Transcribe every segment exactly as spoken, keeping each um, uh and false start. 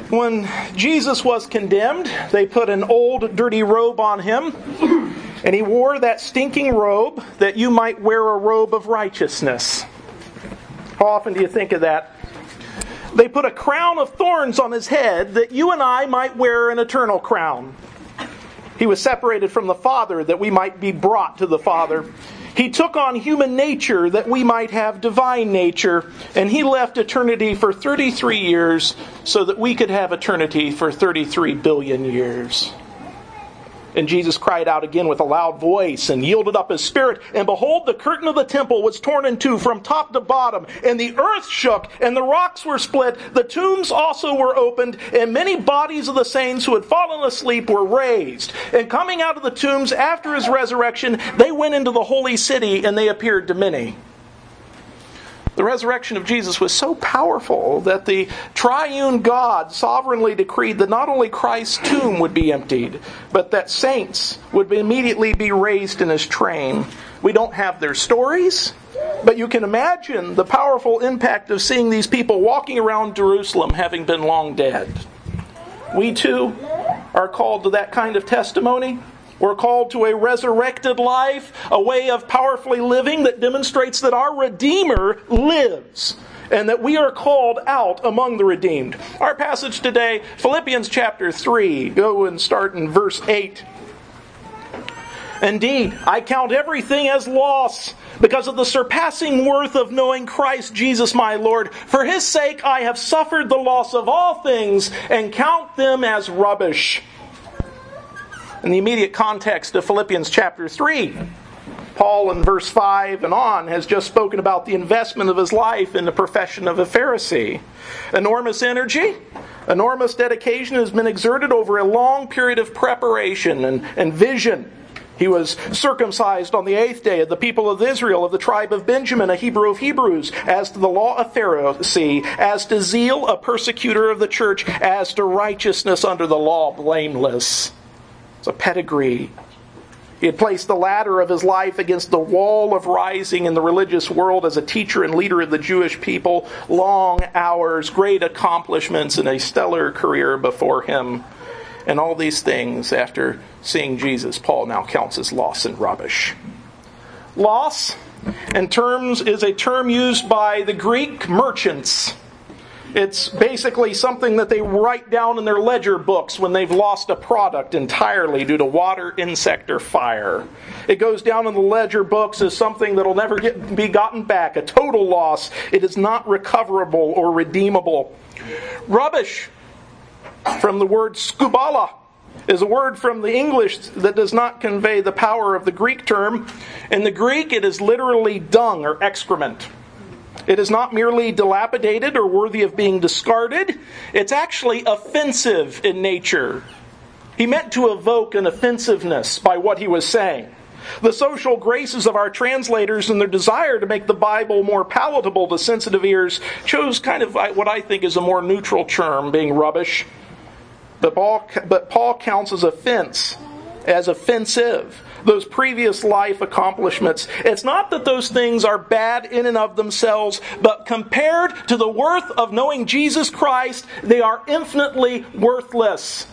When Jesus was condemned, they put an old dirty robe on him, and he wore that stinking robe that you might wear a robe of righteousness. How often do you think of that? They put a crown of thorns on his head that you and I might wear an eternal crown. He was separated from the Father that we might be brought to the Father. He took on human nature that we might have divine nature, and he left eternity for thirty-three years so that we could have eternity for thirty-three billion years. And Jesus cried out again with a loud voice and yielded up his spirit. And behold, the curtain of the temple was torn in two from top to bottom. And the earth shook, and the rocks were split. The tombs also were opened, and many bodies of the saints who had fallen asleep were raised. And coming out of the tombs after his resurrection, they went into the holy city, and they appeared to many. The resurrection of Jesus was so powerful that the triune God sovereignly decreed that not only Christ's tomb would be emptied, but that saints would immediately be raised in his train. We don't have their stories, but you can imagine the powerful impact of seeing these people walking around Jerusalem having been long dead. We too are called to that kind of testimony. We're called to a resurrected life, a way of powerfully living that demonstrates that our Redeemer lives, and that we are called out among the redeemed. Our passage today, Philippians chapter three, go and start in verse eight. Indeed, I count everything as loss because of the surpassing worth of knowing Christ Jesus my Lord. For his sake I have suffered the loss of all things and count them as rubbish. In the immediate context of Philippians chapter three, Paul in verse five and on has just spoken about the investment of his life in the profession of a Pharisee. Enormous energy, enormous dedication has been exerted over a long period of preparation and, and vision. He was circumcised on the eighth day of the people of Israel, of the tribe of Benjamin, a Hebrew of Hebrews, as to the law a Pharisee, as to zeal a persecutor of the church, as to righteousness under the law blameless. A pedigree. He had placed the ladder of his life against the wall of rising in the religious world as a teacher and leader of the Jewish people. Long hours, great accomplishments, and a stellar career before him. And all these things, after seeing Jesus, Paul now counts as loss and rubbish. Loss, in terms, is a term used by the Greek merchants. It's basically something that they write down in their ledger books when they've lost a product entirely due to water, insect, or fire. It goes down in the ledger books as something that will never get, be gotten back, a total loss. It is not recoverable or redeemable. Rubbish, from the word skubala, is a word from the English that does not convey the power of the Greek term. In the Greek, it is literally dung or excrement. It is not merely dilapidated or worthy of being discarded. It's actually offensive in nature. He meant to evoke an offensiveness by what he was saying. The social graces of our translators and their desire to make the Bible more palatable to sensitive ears chose kind of what I think is a more neutral term, being rubbish. But Paul, but Paul counts as offense, as offensive, those previous life accomplishments. It's not that those things are bad in and of themselves, but compared to the worth of knowing Jesus Christ, they are infinitely worthless.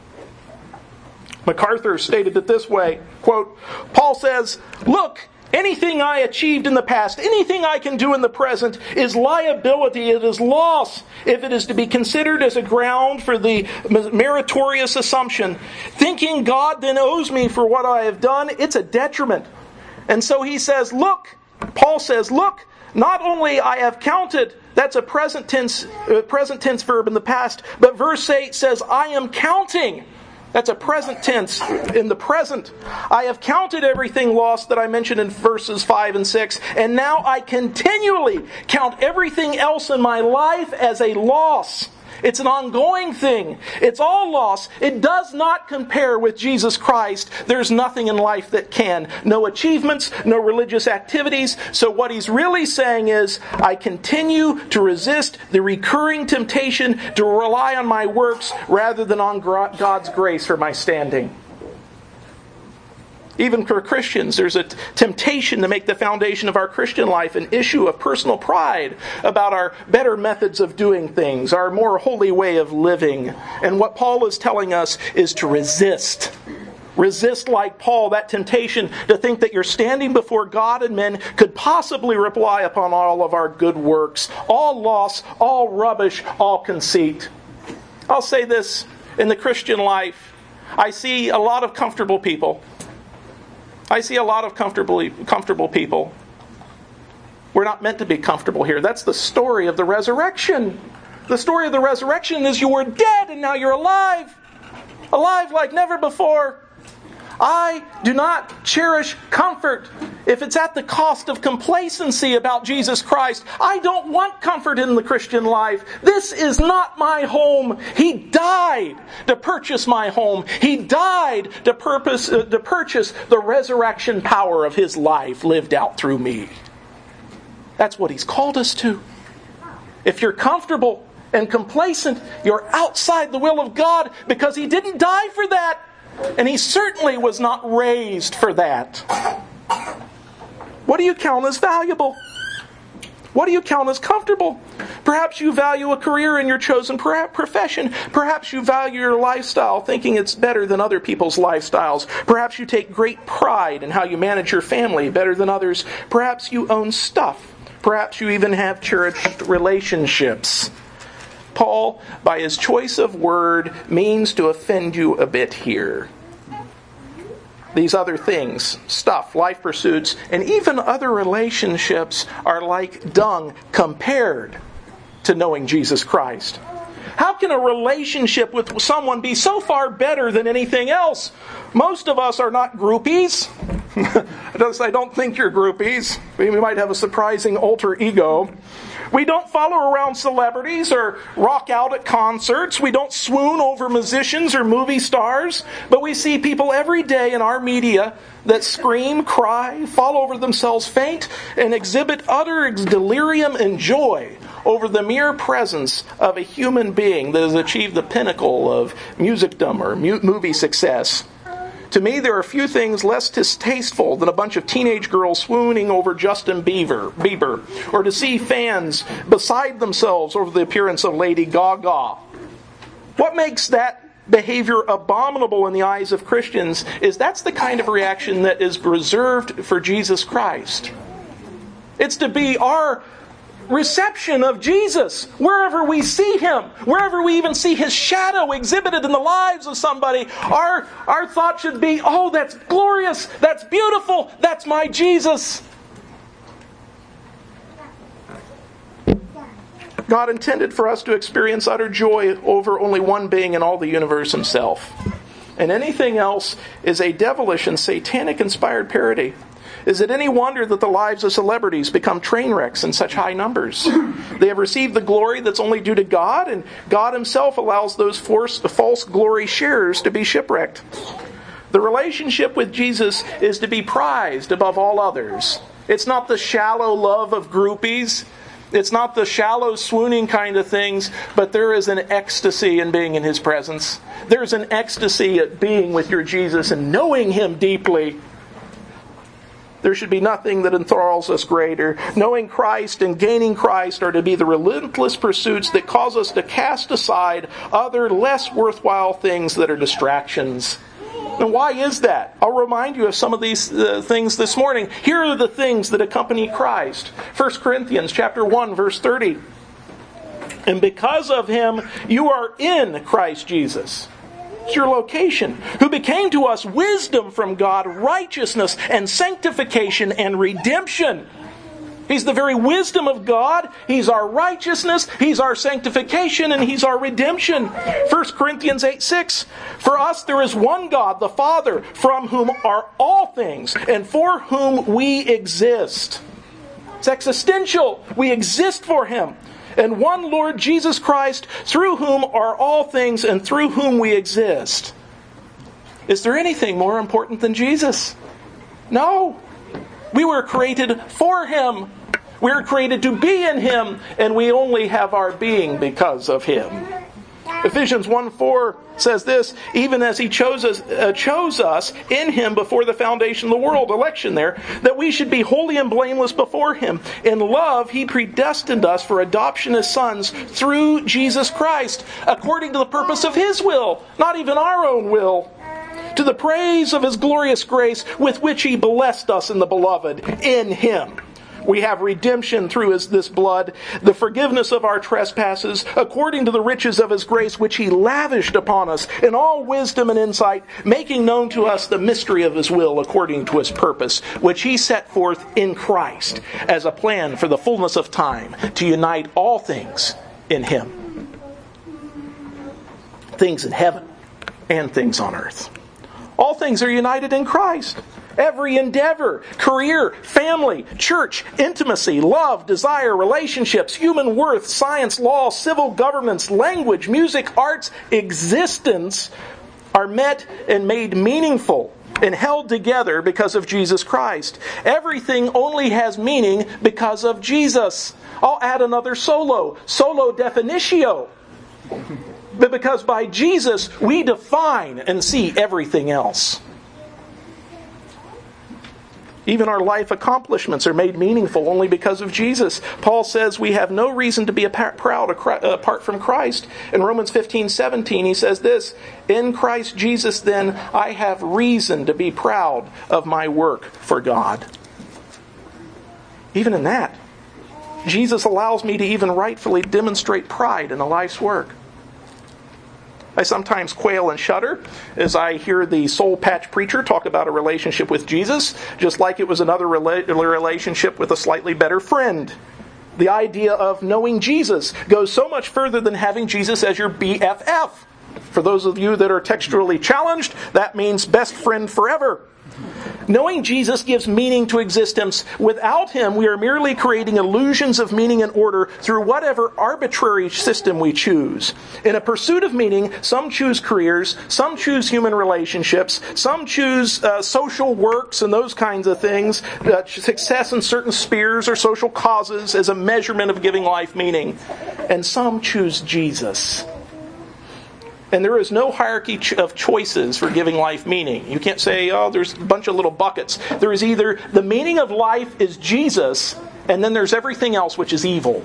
MacArthur stated it this way, quote, Paul says, "Look, anything I achieved in the past, anything I can do in the present, is liability, it is loss, if it is to be considered as a ground for the meritorious assumption. Thinking God then owes me for what I have done, it's a detriment." And so he says, look, Paul says, look, not only I have counted, that's a present tense, uh, present tense verb in the past, but verse eight says, I am counting. That's a present tense in the present. I have counted everything lost that I mentioned in verses five and six, and now I continually count everything else in my life as a loss. It's an ongoing thing. It's all loss. It does not compare with Jesus Christ. There's nothing in life that can. No achievements, no religious activities. So what he's really saying is, I continue to resist the recurring temptation to rely on my works rather than on God's grace for my standing. Even for Christians, there's a t- temptation to make the foundation of our Christian life an issue of personal pride about our better methods of doing things, our more holy way of living. And what Paul is telling us is to resist. Resist, like Paul, that temptation to think that your standing before God and men could possibly rely upon all of our good works. All loss, all rubbish, all conceit. I'll say this, in the Christian life, I see a lot of comfortable people. I see a lot of comfortably comfortable people. We're not meant to be comfortable here. That's the story of the resurrection. The story of the resurrection is you were dead and now you're alive. Alive like never before. I do not cherish comfort if it's at the cost of complacency about Jesus Christ. I don't want comfort in the Christian life. This is not my home. He died to purchase my home. He died to, purpose, uh, to purchase the resurrection power of His life lived out through me. That's what He's called us to. If you're comfortable and complacent, you're outside the will of God, because He didn't die for that. And He certainly was not raised for that. What do you count as valuable? What do you count as comfortable? Perhaps you value a career in your chosen profession. Perhaps you value your lifestyle, thinking it's better than other people's lifestyles. Perhaps you take great pride in how you manage your family better than others. Perhaps you own stuff. Perhaps you even have cherished relationships. Paul, by his choice of word, means to offend you a bit here. These other things, stuff, life pursuits, and even other relationships are like dung compared to knowing Jesus Christ. How can a relationship with someone be so far better than anything else? Most of us are not groupies. I don't think you're groupies. We might have a surprising alter ego. We don't follow around celebrities or rock out at concerts. We don't swoon over musicians or movie stars. But we see people every day in our media that scream, cry, fall over themselves, faint, and exhibit utter delirium and joy over the mere presence of a human being that has achieved the pinnacle of musicdom or mu- movie success. To me, there are few things less distasteful than a bunch of teenage girls swooning over Justin Bieber, Bieber, or to see fans beside themselves over the appearance of Lady Gaga. What makes that behavior abominable in the eyes of Christians is that's the kind of reaction that is reserved for Jesus Christ. It's to be our reception of Jesus wherever we see Him, wherever we even see His shadow exhibited in the lives of somebody. Our, our thought should be, oh, that's glorious, that's beautiful, that's my Jesus. God intended for us to experience utter joy over only one being in all the universe, Himself. And anything else is a devilish and satanic-inspired parody. Is it any wonder that the lives of celebrities become train wrecks in such high numbers? They have received the glory that's only due to God, and God Himself allows those force, false glory sharers to be shipwrecked. The relationship with Jesus is to be prized above all others. It's not the shallow love of groupies. It's not the shallow swooning kind of things, but there is an ecstasy in being in His presence. There's an ecstasy at being with your Jesus and knowing Him deeply. There should be nothing that enthralls us greater. Knowing Christ and gaining Christ are to be the relentless pursuits that cause us to cast aside other less worthwhile things that are distractions. And why is that? I'll remind you of some of these uh, things this morning. Here are the things that accompany Christ. First Corinthians chapter one, verse thirty. And because of Him, you are in Christ Jesus. It's your location. Who became to us wisdom from God, righteousness and sanctification and redemption. He's the very wisdom of God. He's our righteousness. He's our sanctification. And He's our redemption. First Corinthians eight six. For us there is one God, the Father, from whom are all things, and for whom we exist. It's existential. We exist for Him. And one Lord Jesus Christ, through whom are all things and through whom we exist. Is there anything more important than Jesus? No. We were created for Him. We were created to be in Him, and we only have our being because of Him. Ephesians one four says this, even as he chose us, uh, chose us in him before the foundation of the world, election there, that we should be holy and blameless before him. In love, he predestined us for adoption as sons through Jesus Christ, according to the purpose of his will, not even our own will, to the praise of his glorious grace with which he blessed us in the beloved, in him. We have redemption through his, this blood, the forgiveness of our trespasses, according to the riches of his grace, which he lavished upon us in all wisdom and insight, making known to us the mystery of his will according to his purpose, which he set forth in Christ as a plan for the fullness of time to unite all things in him. Things in heaven and things on earth. All things are united in Christ. Every endeavor, career, family, church, intimacy, love, desire, relationships, human worth, science, law, civil governments, language, music, arts, existence are met and made meaningful and held together because of Jesus Christ. Everything only has meaning because of Jesus. I'll add another solo, solo definitio. But because by Jesus we define and see everything else. Even our life accomplishments are made meaningful only because of Jesus. Paul says we have no reason to be proud apart from Christ. In Romans fifteen seventeen he says this, in Christ Jesus then I have reason to be proud of my work for God. Even in that, Jesus allows me to even rightfully demonstrate pride in a life's work. I sometimes quail and shudder as I hear the soul patch preacher talk about a relationship with Jesus, just like it was another rela- relationship with a slightly better friend. The idea of knowing Jesus goes so much further than having Jesus as your B F F. For those of you that are textually challenged, that means best friend forever. Knowing Jesus gives meaning to existence. Without him, we are merely creating illusions of meaning and order through whatever arbitrary system we choose. In a pursuit of meaning, some choose careers, some choose human relationships, some choose uh, social works and those kinds of things, uh, success in certain spheres or social causes as a measurement of giving life meaning. And some choose Jesus. And there is no hierarchy of choices for giving life meaning. You can't say, oh, there's a bunch of little buckets. There is either the meaning of life is Jesus, and then there's everything else which is evil.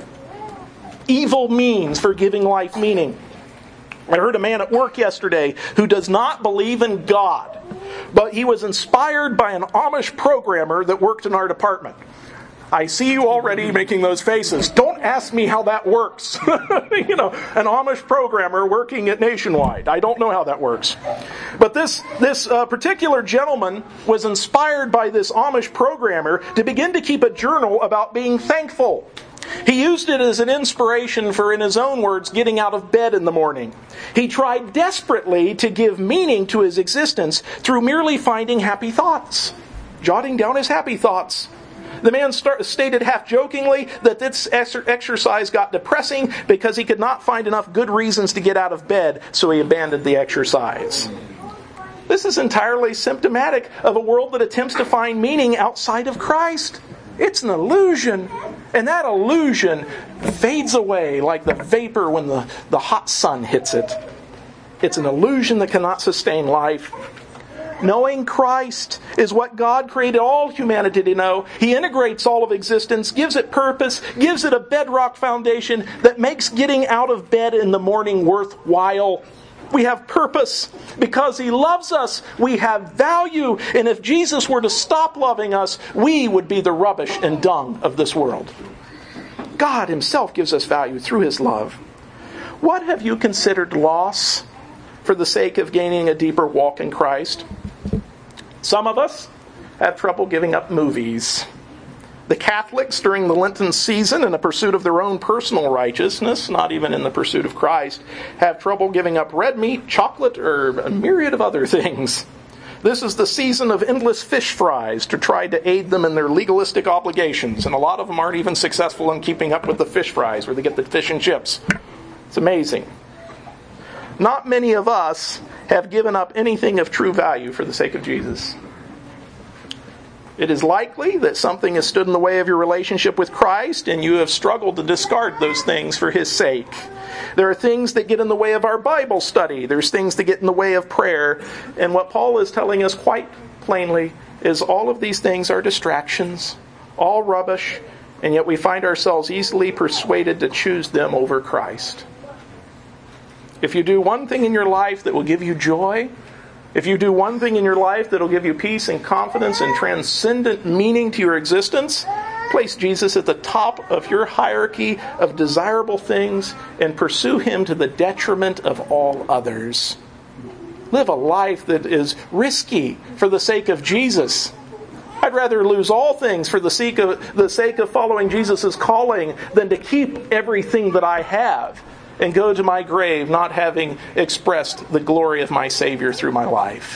Evil means for giving life meaning. I heard a man at work yesterday who does not believe in God, but he was inspired by an Amish programmer that worked in our department. I see you already making those faces. Don't ask me how that works. You know, an Amish programmer working at Nationwide. I don't know how that works. But this this uh, particular gentleman was inspired by this Amish programmer to begin to keep a journal about being thankful. He used it as an inspiration for, in his own words, getting out of bed in the morning. He tried desperately to give meaning to his existence through merely finding happy thoughts, jotting down his happy thoughts. The man start, stated half-jokingly that this exercise got depressing because he could not find enough good reasons to get out of bed, so he abandoned the exercise. This is entirely symptomatic of a world that attempts to find meaning outside of Christ. It's an illusion, and that illusion fades away like the vapor when the, the hot sun hits it. It's an illusion that cannot sustain life. Knowing Christ is what God created all humanity to know. He integrates all of existence, gives it purpose, gives it a bedrock foundation that makes getting out of bed in the morning worthwhile. We have purpose. Because He loves us, we have value. And if Jesus were to stop loving us, we would be the rubbish and dung of this world. God Himself gives us value through His love. What have you considered loss for the sake of gaining a deeper walk in Christ? Some of us have trouble giving up movies. The Catholics, during the Lenten season, in the pursuit of their own personal righteousness, not even in the pursuit of Christ, have trouble giving up red meat, chocolate, or a myriad of other things. This is the season of endless fish fries to try to aid them in their legalistic obligations, and a lot of them aren't even successful in keeping up with the fish fries, where they get the fish and chips. It's amazing. Not many of us have given up anything of true value for the sake of Jesus. It is likely that something has stood in the way of your relationship with Christ, and you have struggled to discard those things for His sake. There are things that get in the way of our Bible study. There's things that get in the way of prayer. And what Paul is telling us quite plainly is all of these things are distractions, all rubbish, and yet we find ourselves easily persuaded to choose them over Christ. If you do one thing in your life that will give you joy, if you do one thing in your life that will give you peace and confidence and transcendent meaning to your existence, place Jesus at the top of your hierarchy of desirable things and pursue Him to the detriment of all others. Live a life that is risky for the sake of Jesus. I'd rather lose all things for the sake of, the sake of following Jesus' calling than to keep everything that I have and go to my grave not having expressed the glory of my Savior through my life.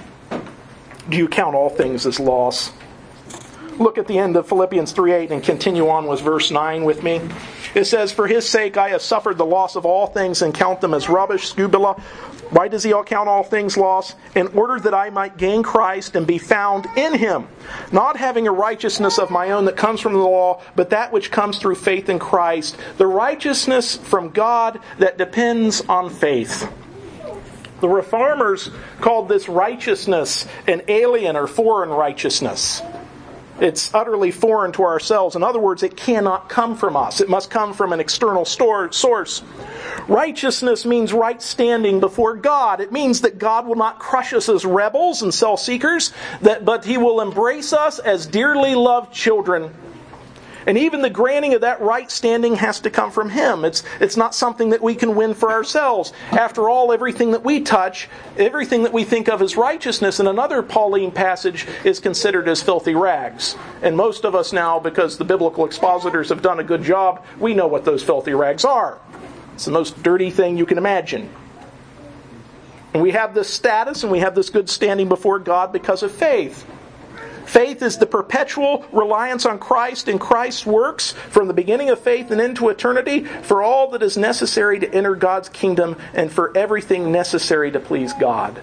Do you count all things as loss? Look at the end of Philippians three eight and continue on with verse nine with me. It says, "For His sake I have suffered the loss of all things and count them as rubbish." Skubala. Why does he all count all things loss? "In order that I might gain Christ and be found in Him, not having a righteousness of my own that comes from the law, but that which comes through faith in Christ, the righteousness from God that depends on faith." The Reformers called this righteousness an alien or foreign righteousness. It's utterly foreign to ourselves. In other words, it cannot come from us. It must come from an external source. Righteousness means right standing before God. It means that God will not crush us as rebels and self-seekers, that, but He will embrace us as dearly loved children. And even the granting of that right standing has to come from Him. It's, it's not something that we can win for ourselves. After all, everything that we touch, everything that we think of as righteousness in another Pauline passage is considered as filthy rags. And most of us now, because the biblical expositors have done a good job, we know what those filthy rags are. It's the most dirty thing you can imagine. And we have this status and we have this good standing before God because of faith. Faith is the perpetual reliance on Christ and Christ's works from the beginning of faith and into eternity for all that is necessary to enter God's kingdom and for everything necessary to please God.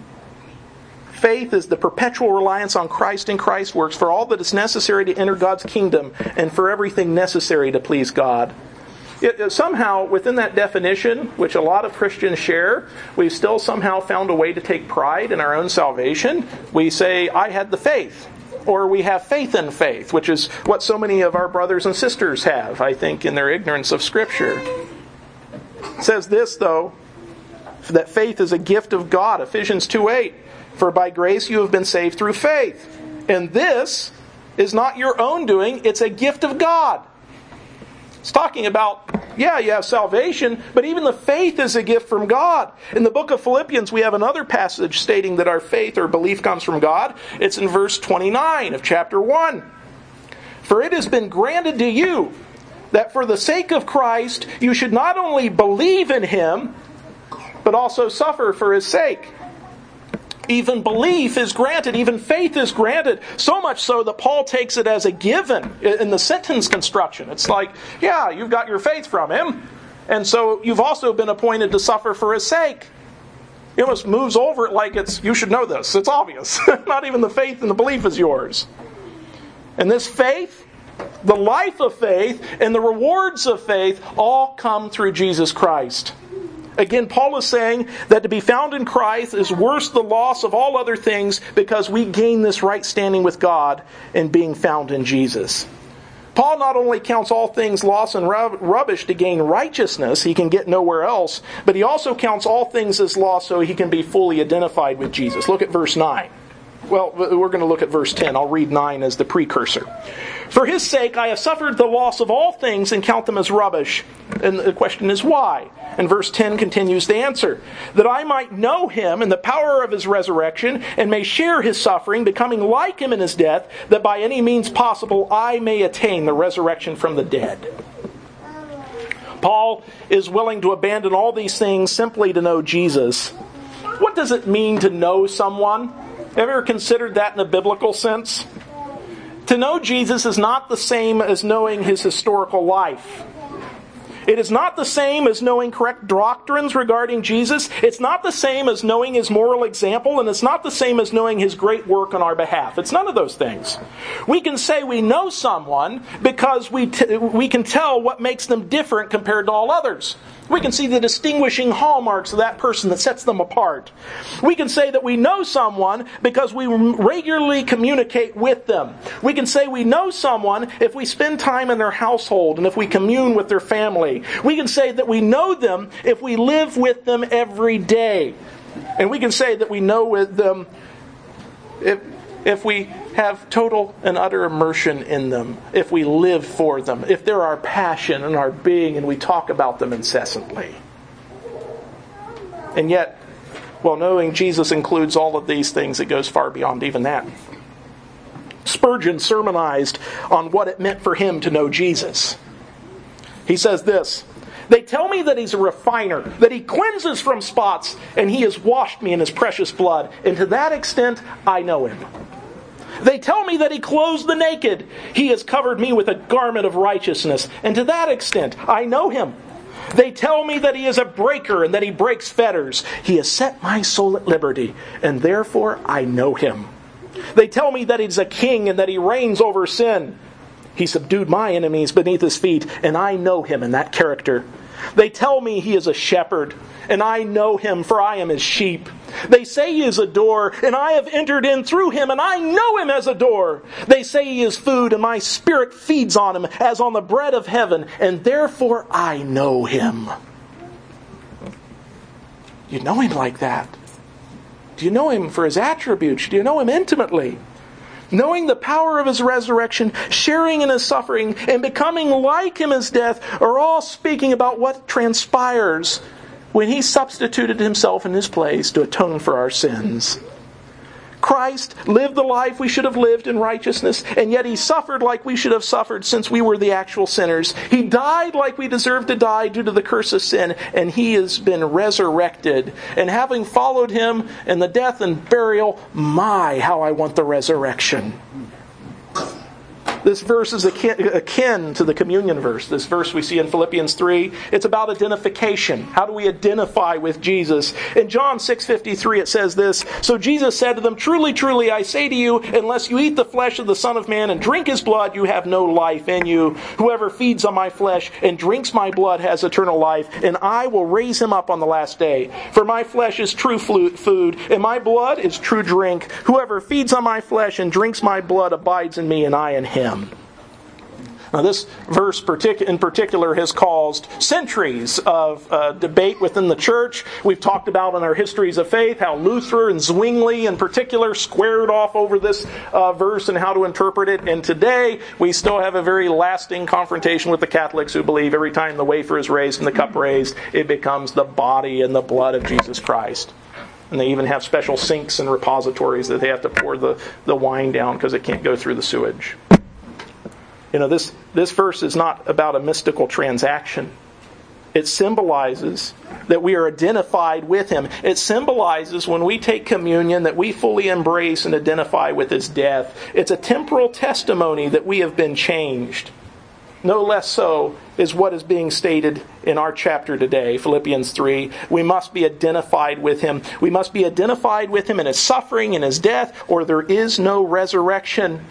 Faith is the perpetual reliance on Christ and Christ's works for all that is necessary to enter God's kingdom and for everything necessary to please God. It, somehow, within that definition, which a lot of Christians share, we've still somehow found a way to take pride in our own salvation. We say, "I had the faith," or we have faith in faith, which is what so many of our brothers and sisters have, I think, in their ignorance of Scripture. It says this, though, that faith is a gift of God, Ephesians two eight. "For by grace you have been saved through faith. And this is not your own doing, it's a gift of God." It's talking about, yeah, you have salvation, but even the faith is a gift from God. In the book of Philippians, we have another passage stating that our faith or belief comes from God. It's in verse twenty-nine of chapter one. "For it has been granted to you that for the sake of Christ you should not only believe in Him, but also suffer for His sake." Even belief is granted, even faith is granted, so much so that Paul takes it as a given in the sentence construction. It's like, yeah, you've got your faith from Him, and so you've also been appointed to suffer for His sake. He almost moves over it like it's, you should know this, it's obvious. Not even the faith and the belief is yours. And this faith, the life of faith, and the rewards of faith all come through Jesus Christ. Again, Paul is saying that to be found in Christ is worth the loss of all other things because we gain this right standing with God in being found in Jesus. Paul not only counts all things loss and rub- rubbish to gain righteousness, he can get nowhere else, but he also counts all things as loss so he can be fully identified with Jesus. Look at verse nine. Well, we're going to look at verse ten. I'll read nine as the precursor. "For His sake I have suffered the loss of all things and count them as rubbish." And the question is why? And verse ten continues the answer. "That I might know Him and the power of His resurrection and may share His suffering, becoming like Him in His death, that by any means possible I may attain the resurrection from the dead." Paul is willing to abandon all these things simply to know Jesus. What does it mean to know someone? Have you ever considered that in a biblical sense? To know Jesus is not the same as knowing His historical life. It is not the same as knowing correct doctrines regarding Jesus. It's not the same as knowing His moral example, and it's not the same as knowing His great work on our behalf. It's none of those things. We can say we know someone because we t- we can tell what makes them different compared to all others. We can see the distinguishing hallmarks of that person that sets them apart. We can say that we know someone because we regularly communicate with them. We can say we know someone if we spend time in their household and if we commune with their family. We can say that we know them if we live with them every day. And we can say that we know with them if, if we have total and utter immersion in them, if we live for them, if they're our passion and our being and we talk about them incessantly. And yet, while knowing Jesus includes all of these things, it goes far beyond even that. Spurgeon sermonized on what it meant for him to know Jesus. He says this, "They tell me that He's a refiner, that He cleanses from spots, and He has washed me in His precious blood. And to that extent, I know Him. They tell me that He clothes the naked. He has covered me with a garment of righteousness. And to that extent, I know Him. They tell me that He is a breaker and that He breaks fetters. He has set my soul at liberty, and therefore I know Him. They tell me that He's a king and that He reigns over sin. He subdued my enemies beneath His feet, and I know Him in that character. They tell me He is a shepherd, and I know Him, for I am His sheep. They say He is a door, and I have entered in through Him, and I know Him as a door. They say He is food, and my spirit feeds on Him as on the bread of heaven, and therefore I know Him." You know Him like that? Do you know Him for His attributes? Do you know Him intimately? Knowing the power of His resurrection, sharing in His suffering, and becoming like Him His death are all speaking about what transpires when He substituted Himself in His place to atone for our sins. Christ lived the life we should have lived in righteousness, and yet He suffered like we should have suffered since we were the actual sinners. He died like we deserved to die due to the curse of sin, and He has been resurrected. And having followed Him in the death and burial, my, how I want the resurrection. This verse is akin, akin to the communion verse. This verse we see in Philippians three. It's about identification. How do we identify with Jesus? In John six fifty-three it says this, "So Jesus said to them, 'Truly, truly, I say to you, unless you eat the flesh of the Son of Man and drink His blood, you have no life in you. Whoever feeds on my flesh and drinks my blood has eternal life, and I will raise him up on the last day. For my flesh is true food, and my blood is true drink. Whoever feeds on my flesh and drinks my blood abides in me, and I in him.'" Now this verse in particular has caused centuries of uh, debate within the church. We've talked about in our histories of faith how Luther and Zwingli in particular squared off over this uh, verse and how to interpret it. And today we still have a very lasting confrontation with the Catholics who believe every time the wafer is raised and the cup raised, it becomes the body and the blood of Jesus Christ. And they even have special sinks and repositories that they have to pour the, the wine down because it can't go through the sewage. You know, this, this verse is not about a mystical transaction. It symbolizes that we are identified with Him. It symbolizes when we take communion that we fully embrace and identify with His death. It's a temporal testimony that we have been changed. No less so is what is being stated in our chapter today, Philippians three. We must be identified with Him. We must be identified with Him in His suffering and His death, or there is no resurrection.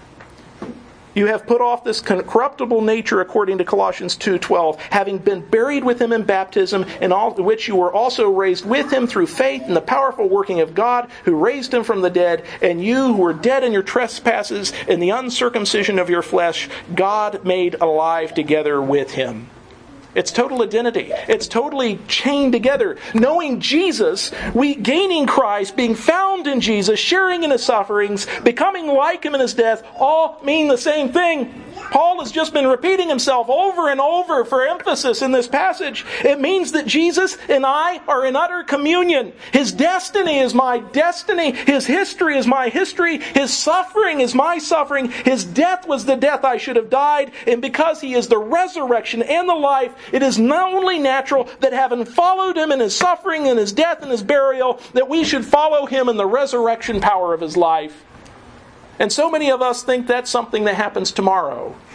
You have put off this corruptible nature according to Colossians two twelve, having been buried with Him in baptism, in all which you were also raised with Him through faith in the powerful working of God who raised Him from the dead, and you who were dead in your trespasses and the uncircumcision of your flesh, God made alive together with Him. It's total identity. It's totally chained together. Knowing Jesus, we gaining Christ, being found in Jesus, sharing in His sufferings, becoming like Him in His death, all mean the same thing. Paul has just been repeating himself over and over for emphasis in this passage. It means that Jesus and I are in utter communion. His destiny is my destiny. His history is my history. His suffering is my suffering. His death was the death I should have died. And because He is the resurrection and the life, it is not only natural that having followed Him in His suffering and His death and His burial, that we should follow Him in the resurrection power of His life. And so many of us think that's something that happens tomorrow.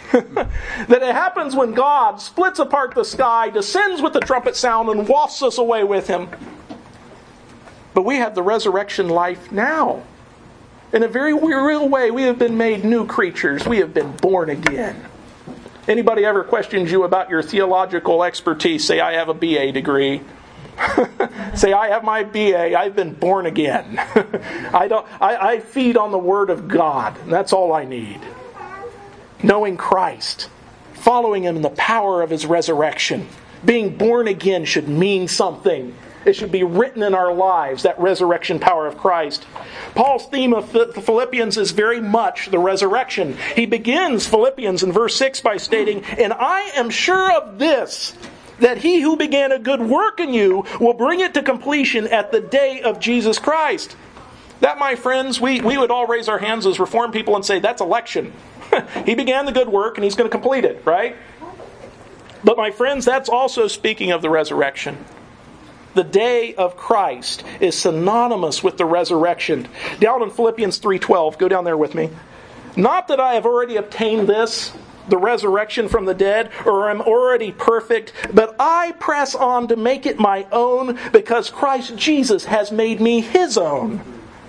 That it happens when God splits apart the sky, descends with the trumpet sound, and wafts us away with Him. But we have the resurrection life now. In a very real way, we have been made new creatures. We have been born again. Anybody ever questions you about your theological expertise? Say, I have a B A degree. Say, I have my B A. I've been born again. I don't. I, I feed on the Word of God. And that's all I need. Knowing Christ, following Him in the power of His resurrection. Being born again should mean something. It should be written in our lives, that resurrection power of Christ. Paul's theme of Philippians is very much the resurrection. He begins Philippians in verse six by stating, "And I am sure of this, that He who began a good work in you will bring it to completion at the day of Jesus Christ." That, my friends, we, we would all raise our hands as Reformed people and say, that's election. He began the good work and He's going to complete it, right? But my friends, that's also speaking of the resurrection. The day of Christ is synonymous with the resurrection. Down in Philippians three twelve, go down there with me. "Not that I have already obtained this, the resurrection from the dead, or am already perfect, but I press on to make it my own, because Christ Jesus has made me His own."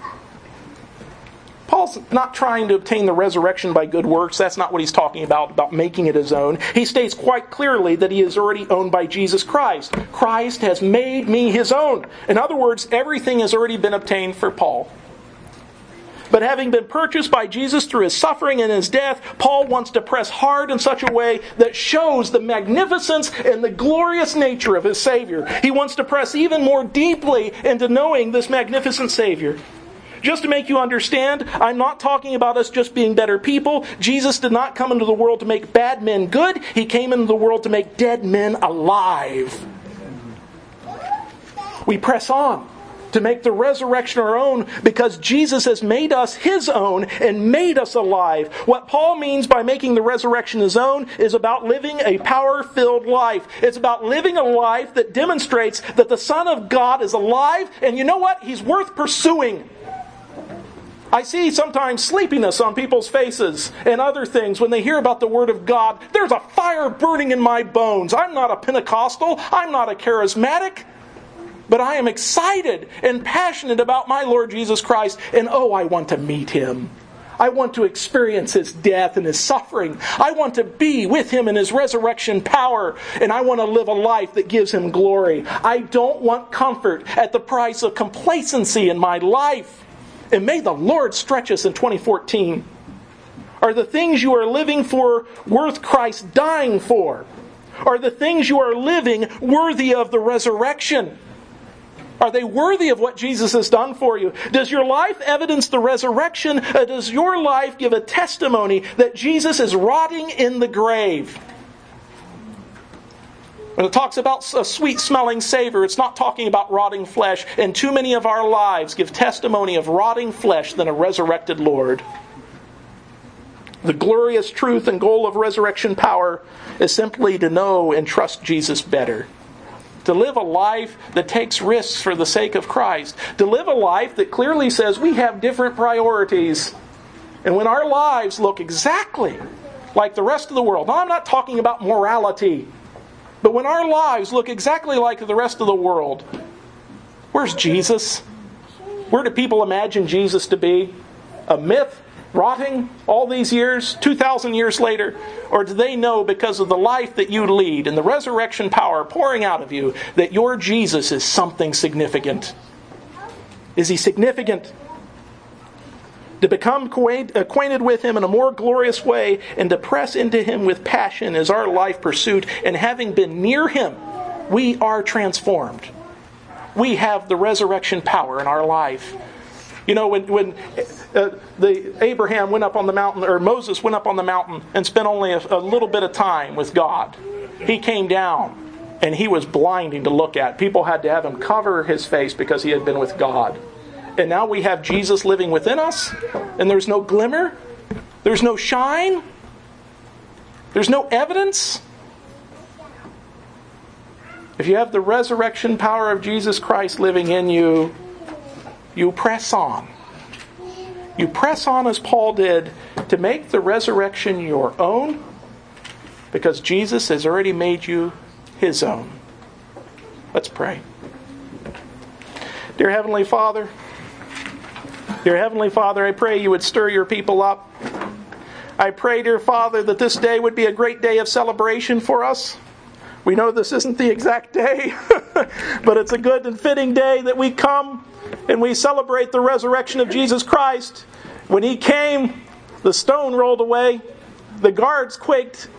Paul's not trying to obtain the resurrection by good works. That's not what he's talking about, about making it his own. He states quite clearly that he is already owned by Jesus Christ. Christ has made me His own. In other words, everything has already been obtained for Paul. But having been purchased by Jesus through His suffering and His death, Paul wants to press hard in such a way that shows the magnificence and the glorious nature of his Savior. He wants to press even more deeply into knowing this magnificent Savior. Just to make you understand, I'm not talking about us just being better people. Jesus did not come into the world to make bad men good. He came into the world to make dead men alive. We press on to make the resurrection our own because Jesus has made us His own and made us alive. What Paul means by making the resurrection His own is about living a power-filled life. It's about living a life that demonstrates that the Son of God is alive, and you know what? He's worth pursuing. I see sometimes sleepiness on people's faces and other things when they hear about the Word of God. There's a fire burning in my bones. I'm not a Pentecostal. I'm not a charismatic. But I am excited and passionate about my Lord Jesus Christ. And oh, I want to meet Him. I want to experience His death and His suffering. I want to be with Him in His resurrection power. And I want to live a life that gives Him glory. I don't want comfort at the price of complacency in my life. And may the Lord stretch us in twenty fourteen. Are the things you are living for worth Christ dying for? Are the things you are living worthy of the resurrection? Are they worthy of what Jesus has done for you? Does your life evidence the resurrection? Or does your life give a testimony that Jesus is rotting in the grave? When it talks about a sweet-smelling savor, it's not talking about rotting flesh. And too many of our lives give testimony of rotting flesh than a resurrected Lord. The glorious truth and goal of resurrection power is simply to know and trust Jesus better. To live a life that takes risks for the sake of Christ. To live a life that clearly says we have different priorities. And when our lives look exactly like the rest of the world. Now, I'm not talking about morality. But when our lives look exactly like the rest of the world, where's Jesus? Where do people imagine Jesus to be? A myth? Rotting all these years? two thousand years later? Or do they know because of the life that you lead and the resurrection power pouring out of you that your Jesus is something significant? Is He significant? To become acquainted with Him in a more glorious way and to press into Him with passion is our life pursuit. And having been near Him, we are transformed. We have the resurrection power in our life. You know, when when uh, the Abraham went up on the mountain, or Moses went up on the mountain and spent only a, a little bit of time with God, he came down and he was blinding to look at. People had to have him cover his face because he had been with God. And now we have Jesus living within us, and there's no glimmer, there's no shine, there's no evidence. If you have the resurrection power of Jesus Christ living in you, you press on. You press on as Paul did to make the resurrection your own because Jesus has already made you His own. Let's pray. Dear Heavenly Father, Dear Heavenly Father, I pray you would stir your people up. I pray, dear Father, that this day would be a great day of celebration for us. We know this isn't the exact day, but it's a good and fitting day that we come and we celebrate the resurrection of Jesus Christ. When He came, the stone rolled away, the guards quaked,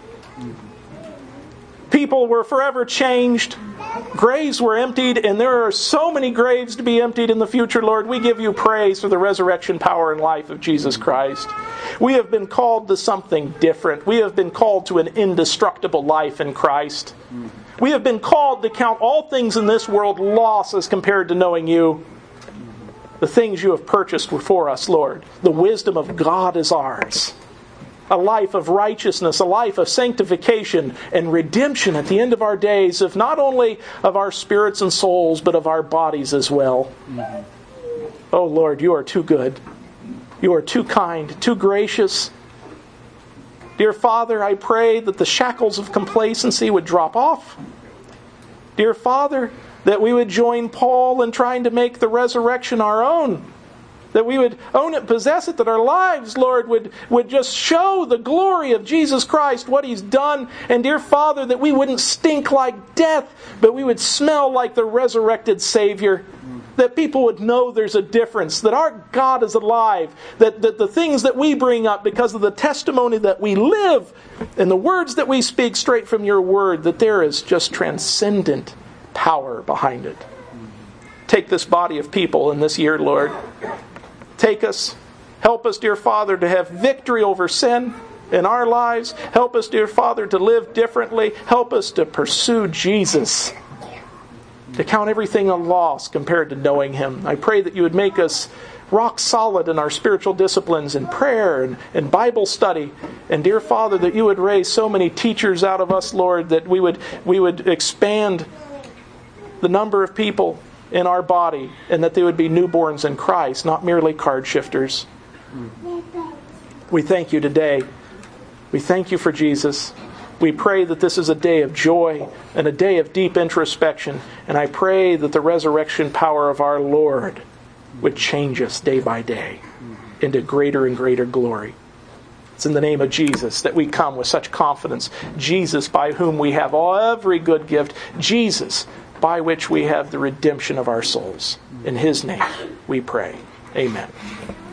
people were forever changed, graves were emptied, and there are so many graves to be emptied in the future, Lord. We give you praise for the resurrection power and life of Jesus Christ. We have been called to something different. We have been called to an indestructible life in Christ. We have been called to count all things in this world loss as compared to knowing you. The things you have purchased were for us, Lord. The wisdom of God is ours. A life of righteousness, a life of sanctification and redemption at the end of our days, of not only of our spirits and souls, but of our bodies as well. Mm-hmm. Oh Lord, you are too good. You are too kind, too gracious. Dear Father, I pray that the shackles of complacency would drop off. Dear Father, that we would join Paul in trying to make the resurrection our own. That we would own it, possess it, that our lives, Lord, would, would just show the glory of Jesus Christ, what He's done. And dear Father, that we wouldn't stink like death, but we would smell like the resurrected Savior. That people would know there's a difference, that our God is alive, that, that the things that we bring up because of the testimony that we live and the words that we speak straight from your word, that there is just transcendent power behind it. Take this body of people in this year, Lord. Take us. Help us, dear Father, to have victory over sin in our lives. Help us, dear Father, to live differently. Help us to pursue Jesus. To count everything a loss compared to knowing Him. I pray that you would make us rock solid in our spiritual disciplines and prayer and, and Bible study. And dear Father, that you would raise so many teachers out of us, Lord, that we would we would expand the number of people in our body, and that they would be newborns in Christ, not merely card shifters. We thank you today. We thank you for Jesus. We pray that this is a day of joy and a day of deep introspection. And I pray that the resurrection power of our Lord would change us day by day into greater and greater glory. It's in the name of Jesus that we come with such confidence. Jesus, by whom we have all every good gift. Jesus, by which we have the redemption of our souls. In His name we pray. Amen.